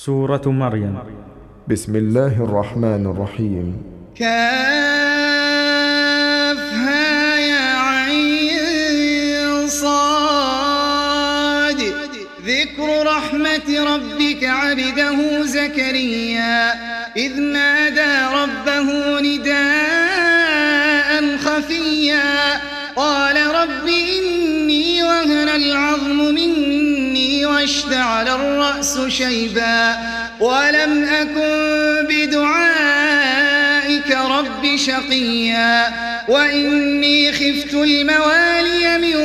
سورة مريم. بسم الله الرحمن الرحيم. كافها يا عين صاد. ذكر رحمة ربك عبده زكريا إذ نادى ربه نداء خفيا قال رب إني وهن العظم مني واشتعل الرأس شيبا ولم أكن بدعائك رب شقيا وإني خفت الموالي من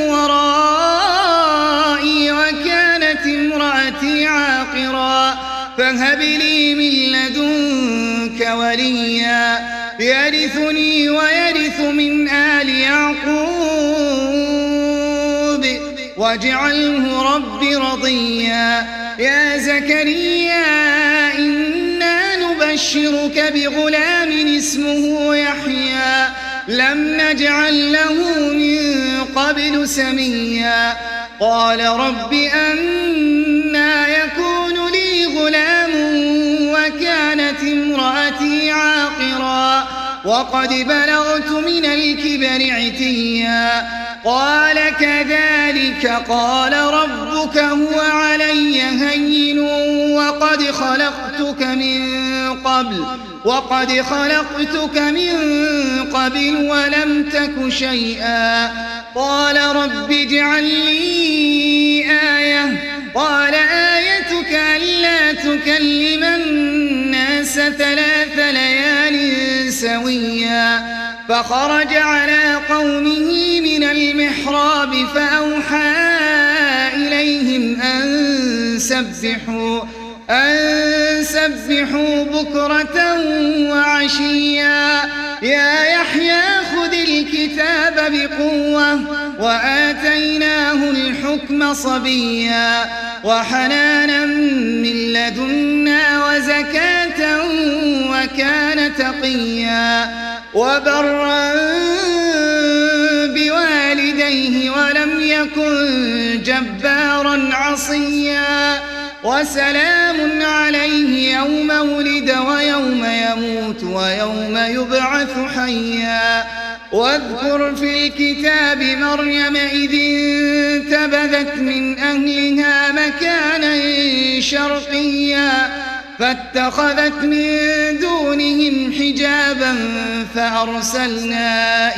ورائي وكانت امرأتي عاقرا فهب لي من لدنك وليا يرثني ويرث من آل يعقوب واجعله رب رضيا. يا زكريا إنا نبشرك بغلام اسمه يحيى لم نجعل له من قبل سميا قال رب أنى يكون لي غلام وكانت امرأتي عاقرا وقد بلغت من الكبر عتيا قال كذلك قال ربك هو علي هين وقد خلقتك من قبل ولم تك شيئا قال رب اجعل لي آية قال آيتك ألا تكلم الناس 3 ليال سويا فخرج على قومه من المحراب فأوحى إليهم أن سبحوا بكرة وعشيا يا يحيى خذ الكتاب بقوة وآتيناه الحكم صبيا وحنانا من لدنا وزكاة وكان تقيا وبرا بوالديه ولم يكن جبارا عصيا وسلام عليه يوم ولد ويوم يموت ويوم يبعث حيا. واذكر في الكتاب مريم إذ انتبذت من أهلها مكانا شرقيا فاتخذت من دونهم حجابا فأرسلنا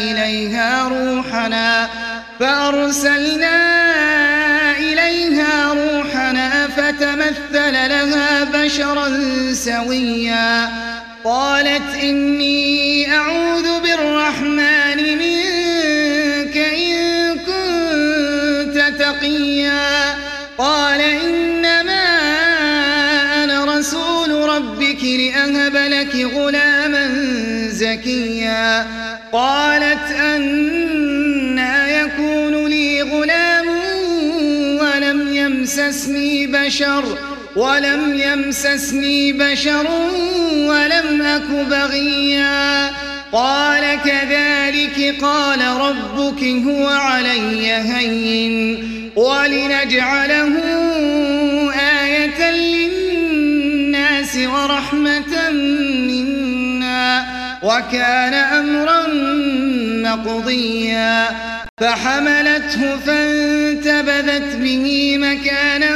إليها روحنا فتمثل لها بشرا سويا قالت إني أعوذ بالرحمن منك إن كنت تقيا قال إنما أنا رسول ربك لأهب لك غلاما زكيا قالت أنى يكون لي غلام ولم يمسسني بشر ولم أك بغيا قال كذلك قال ربك هو علي هين ولنجعله آية للناس ورحمة منا وكان أمرا مقضيا فحملته فانتبذت به مكانا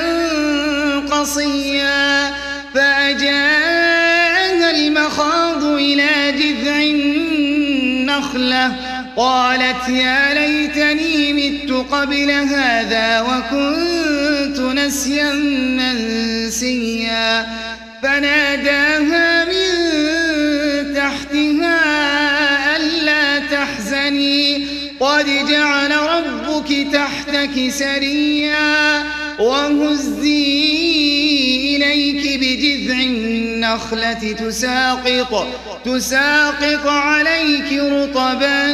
قصيا فأجاءها المخاض إلى جذع النخلة قالت يا ليتني مت قبل هذا وكنت نسيا منسيا فناداها من تحتها ألا تحزني قد جعل ربك تحتك سريا وهزي إليك بجذع النخلة تساقط عليك رطبا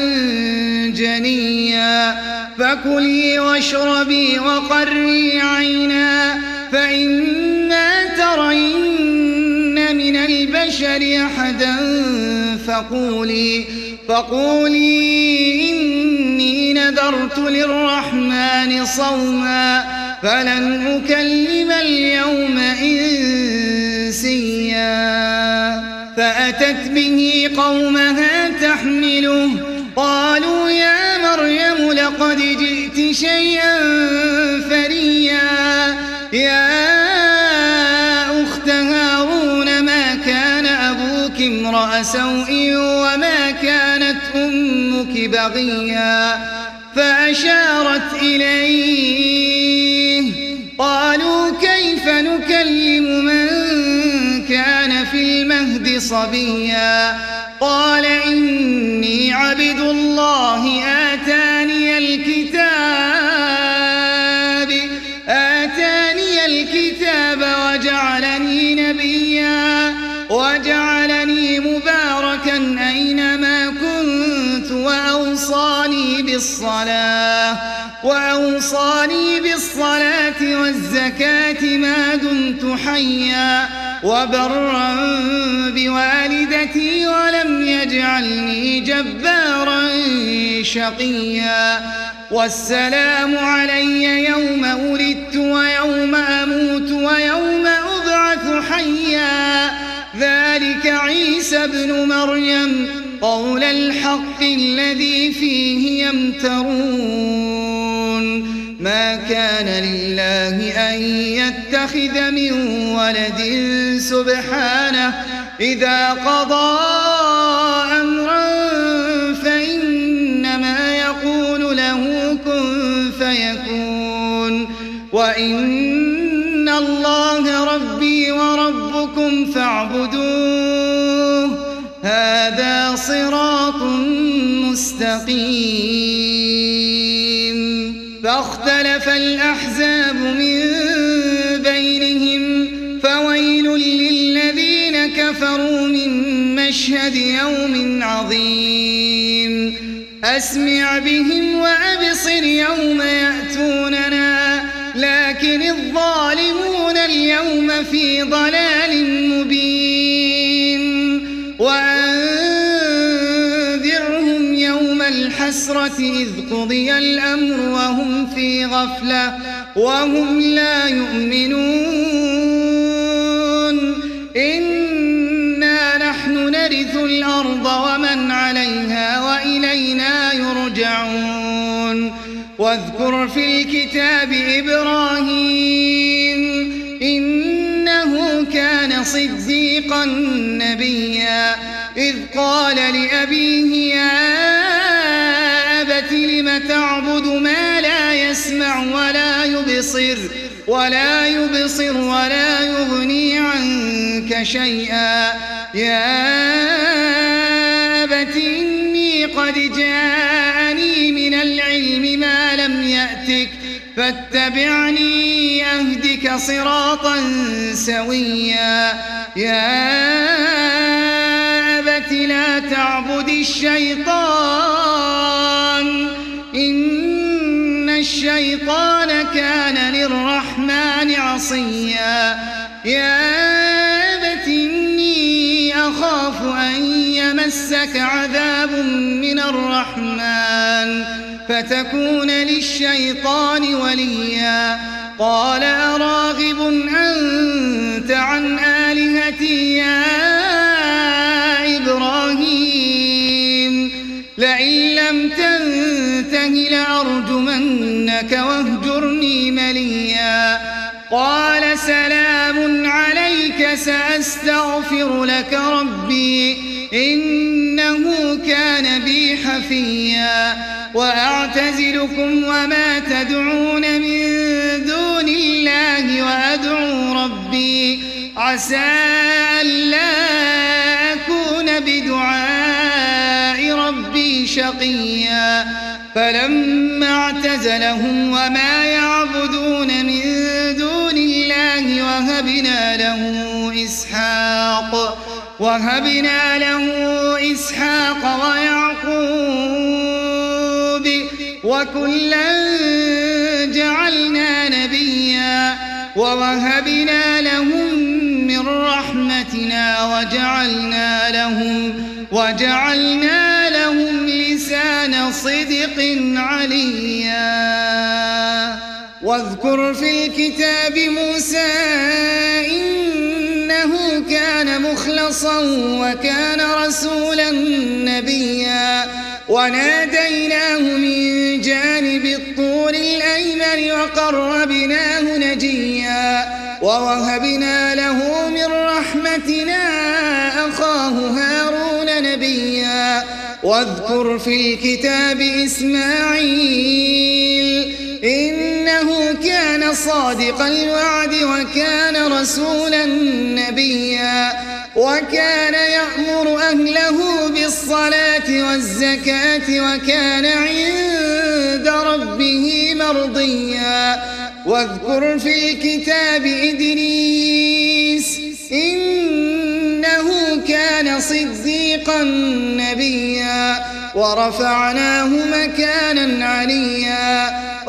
جنيا فكلي واشربي وقري عينا فإما ترين من البشر أحدا فقولي إني نذرت للرحمن صوما فلن أكلم اليوم إنسيا فأتت به قومها تحمله قالوا يا مريم لقد جئت شيئا فريا يا أخت هارون ما كان أبوك امرأ سوء وما كانت أمك بغيا فأشارت إليه قالوا كيف نكلم من كان في المهد صبيا قال إني عبد الله آتاني الكتاب وجعلني نبيا وجعلني مباركا أينما كنت وأوصاني بالصلاة والزكاة ما دمت حيا وبرا بوالدتي ولم يجعلني جبارا شقيا والسلام علي يوم ولدت ويوم أموت ويوم أبعث حيا ذلك عيسى ابن مريم قول الحق الذي فيه يمترون ما كان لله أن يتخذ من ولد سبحانه إذا قضى أمرا فإنما يقول له كن فيكون وإن الله ربي وربكم فاعبدوه هذا صراط مستقيم فاختلف الأحزاب من بينهم فويل للذين كفروا من مشهد يوم عظيم أسمع بهم وأبصر يوم يأتوننا لكن الظالمون اليوم في ضلال مبين وأنذرهم يوم الحسرة إذ قضي الأمر وهم في غفلة وهم لا يؤمنون إنا نحن نرث الأرض ومن عليها وإلينا يرجعون واذكر في الكتاب إبراهيم إنه كان صديقا نبيا إذ قال لأبيه يا أبت لم تعبد ما لا يسمع ولا يبصر ولا يغني عنك شيئا يا أبت إني قد جاءني من العلم ما لم يأتك فاتبعني أهدك صراطا سويا يا أبت لا تعبد الشيطان إن الشيطان كان للرحمن عصيا يا أبت إني أخاف أن يمسك عذاب من الرحمن فتكون للشيطان وليا قال أراغب أنت عن آلهتي يا إبراهيم لئن لم تنته لأرجمنك واهجرني مليا قال سلام عليك سأستغفر لك ربي إنه كان بي حفيا وأعتزلكم وما تدعون من دون الله وأدعو ربي عسى ألا أكون بدعاء ربي شقيا فلما اعتزلهم وما يعبدون من دون الله وهبنا له إسحاق ويعقوب وكلا جعلنا نبيا ووهبنا لهم من رحمتنا وجعلنا لهم لسان صدق عليا واذكر في الكتاب موسى إنه كان مخلصا وكان رسولا نبيا وناديناه من جانب الطور الأيمن وقربناه نجيا ووهبنا له من رحمتنا أخاه هارون نبيا واذكر في الكتاب إسماعيل إنه كان صادق الوعد وكان رسولا نبيا وكان يأمر أهله بالصلاة والزكاة وكان عند ربه مرضيا واذكر في الكتاب إدريس إنه كان صديقا نبيا ورفعناه مكانا عليا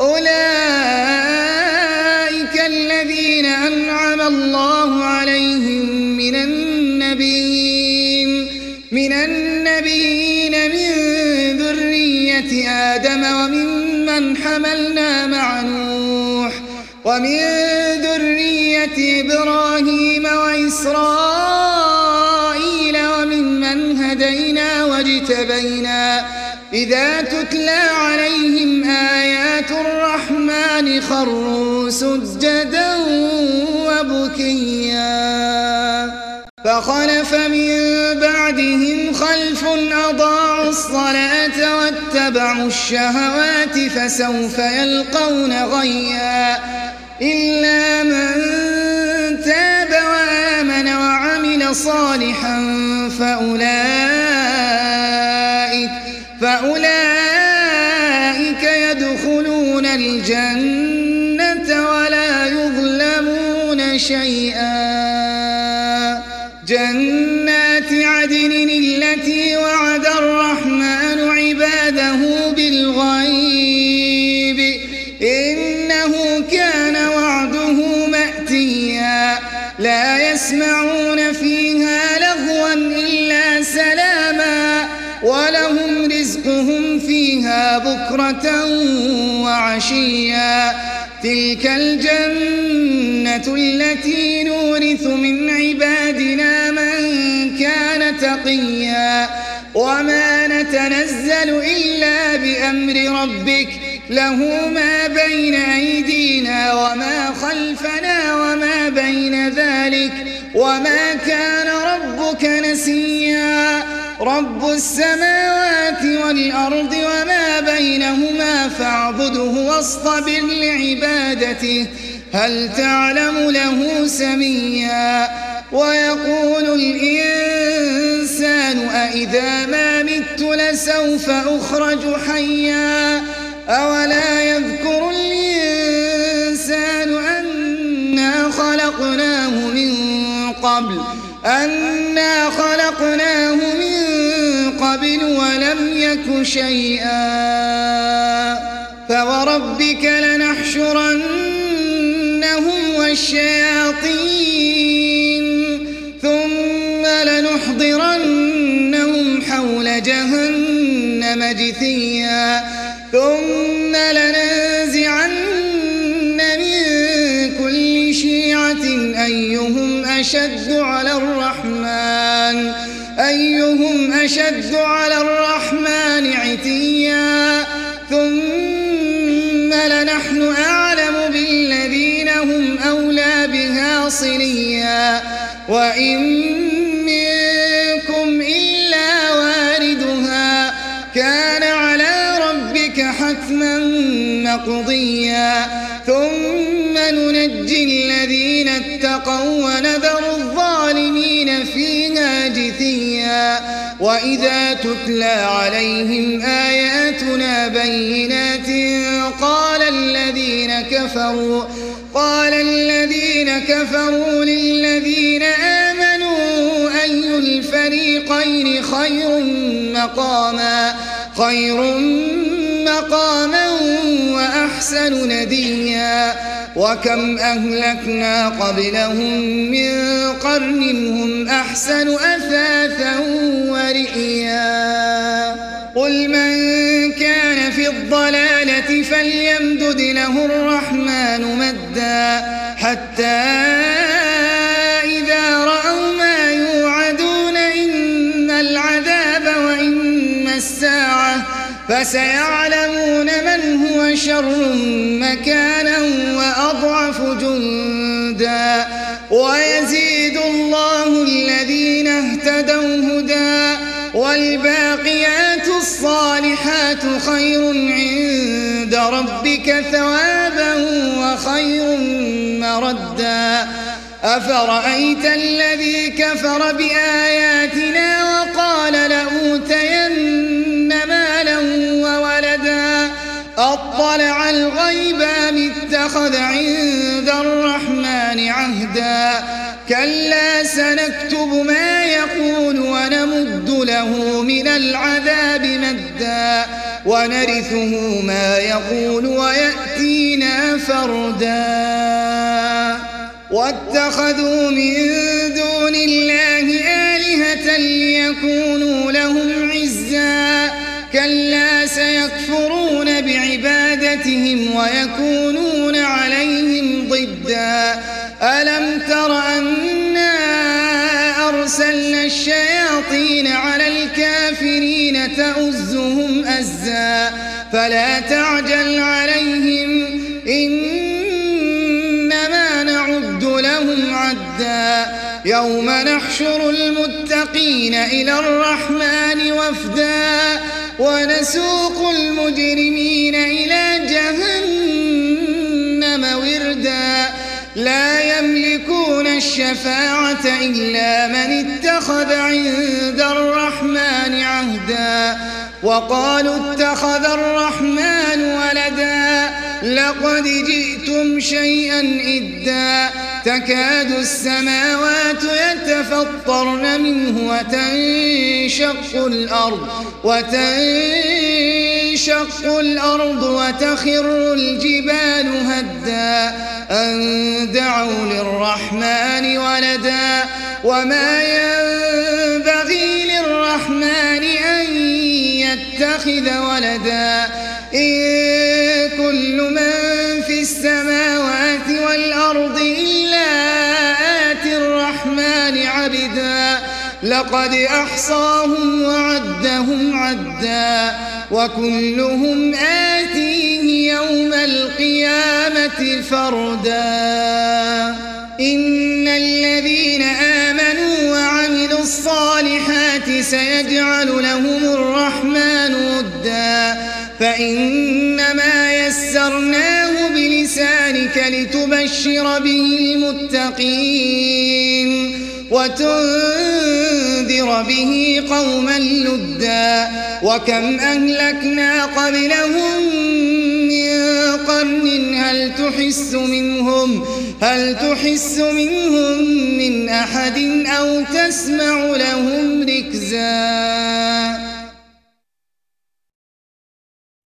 أولئك الذين أنعم الله عليهم من النبيين من ذرية آدم وممن حملنا مع نوح ومن ذرية إبراهيم وإسرائيل وممن هدينا واجتبينا إذا تتلى عليهم آيات الرحمن خروا سجدا وبكيا فخلف من بعدهم خلف أضاعوا الصلاة واتبعوا الشهوات فسوف يلقون غيا إلا من تاب وآمن وعمل صالحا فأولئك يدخلون الجنة ولا يظلمون شيئا جنات عدن التي وعد الرحمن عباده بالغيب إنه كان وعده مأتيا لا يسمعون فيها لغوا إلا سلاما ولهم رزقهم فيها بكرة وعشيا تلك الجنة التي نورث من عبادنا من كان تقيا وما نتنزل إلا بأمر ربك له ما بين أيدينا وما خلفنا وما بين ذلك وما كان ربك نسيا رب السماوات والأرض وما بينهما فاعبده واصطبر لعبادته هل تعلم له سميا ويقول الإنسان أإذا ما مت لسوف أخرج حيا أولا يذكر الإنسان أنا خلقناه من قبل ولم يك شيئا فوربك لنحشرنهم والشياطين ثم لنحضرنهم حول جهنم جثيا ثم لننزعن من كل شيعة أيهم أشد على الرحمن عتيا ثم لنحن أعلم بالذين هم أولى بها صليا وإن منكم إلا واردها كان على ربك حتما مقضيا ثم ننجي الذين اتقوا ونذر الظالمين فيها جثيا وإذا تتلى عليهم آياتنا بينات قال الذين كفروا للذين آمنوا أي الفريقين خير مقاما وأحسن نديا وكم أهلكنا قبلهم من قرن هم أحسن أثاثا ورئيا قل من كان في الضلالة فليمدد له الرحمن مدا حتى إذا رأوا ما فسيعلمون من هو شر مكانا وأضعف جندا ويزيد الله الذين اهتدوا هدى والباقيات الصالحات خير عند ربك ثوابا وخير مردا أفرأيت الذي كفر بآياتنا وقال لأوتين مالا وولدا أطلع الغيب أم اتخذ عند الرحمن عهدا كلا سنكتب ما يقول ونمد له من العذاب مدا ونرثه ما يقول ويأتينا فردا واتخذوا من دون الله آلهة ليكونوا لهم عزا كلا سيكفرون بعبادتهم ويكونون عليهم ضدا ألم تر أنا أرسلنا الشياطين على الكافرين تؤزهم أزا فلا تعجل عليهم إنما نعد لهم عدا يوم نحشر المتقين إلى الرحمن وفدا ونسوق المجرمين إلى جهنم وردا لا يملكون الشفاعة إلا من اتخذ عند الرحمن عهدا وقالوا اتخذ الرحمن ولدا لقد جئتم شيئا إدا تكاد السماوات يتفطرن منه وتنشق الأرض وتخر الجبال هدا أن دعوا للرحمن ولدا وما ينبغي للرحمن أن يتخذ ولدا إن كل من في السماوات والأرض إلا آتي الرحمن عبدا لقد أحصاهم وعدهم عدا وكلهم آتيه يوم القيامة فردا إن الذين آمنوا وعملوا الصالحات سيجعل لهم الرحمن ودا فإنما يسرناه بلسانك لتبشر به المتقين وتنذر به قوما لدا وكم أهلكنا قبلهم من قرن هل تحس منهم من أحد أو تسمع لهم ركزا